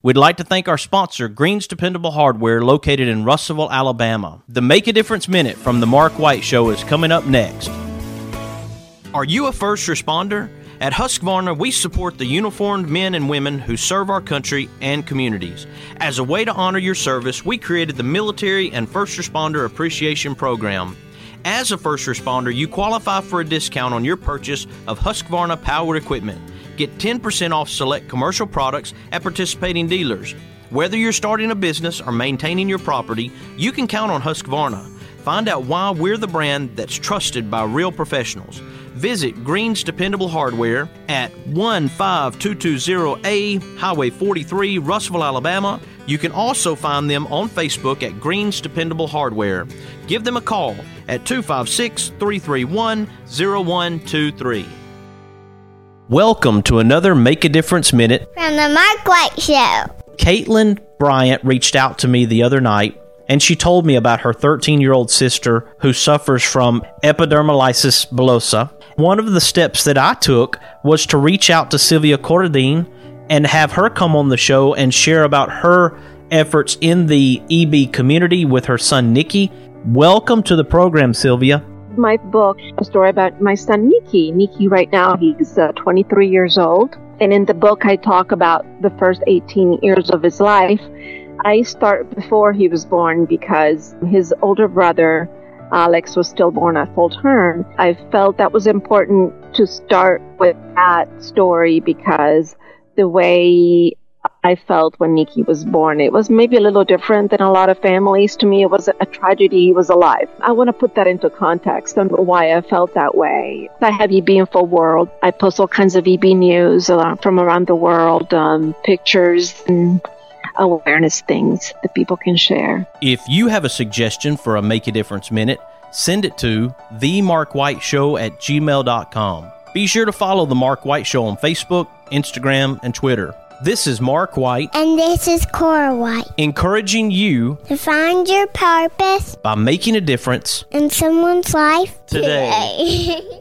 We'd like to thank our sponsor, Green's Dependable Hardware, located in Russellville, Alabama. The Make a Difference Minute from The Mark White Show is coming up next. Are you a first responder? At Husqvarna, we support the uniformed men and women who serve our country and communities. As a way to honor your service, we created the Military and First Responder Appreciation Program. As a first responder, you qualify for a discount on your purchase of Husqvarna powered equipment. Get 10% off select commercial products at participating dealers. Whether you're starting a business or maintaining your property, you can count on Husqvarna. Find out why we're the brand that's trusted by real professionals. Visit Green's Dependable Hardware at 15220A Highway 43, Russellville, Alabama. You can also find them on Facebook at Green's Dependable Hardware. Give them a call at 256-331-0123. Welcome to another Make a Difference Minute from the Mark White Show. Caitlin Bryant reached out to me the other night, and she told me about her 13-year-old sister who suffers from epidermolysis bullosa. One of the steps that I took was to reach out to Sylvia Corradine and have her come on the show and share about her efforts in the EB community with her son, Nicky. Welcome to the program, Sylvia. My book, a story about my son, Nicky. Nicky right now, he's 23 years old. And in the book, I talk about the first 18 years of his life. I start before he was born because his older brother, Alex, was stillborn at full term. I felt that was important to start with that story because the way I felt when Nicky was born, it was maybe a little different than a lot of families. To me, it was a tragedy he was alive. I want to put that into context on why I felt that way. I have EB Info World. I post all kinds of EB news from around the world, pictures and awareness things that people can share. If you have a suggestion for a Make a Difference Minute, send it to themarkwhiteshow@gmail.com. Be sure to follow The Mark White Show on Facebook, Instagram, and Twitter. This is Mark White. And this is Cora White. Encouraging you to find your purpose by making a difference in someone's life today.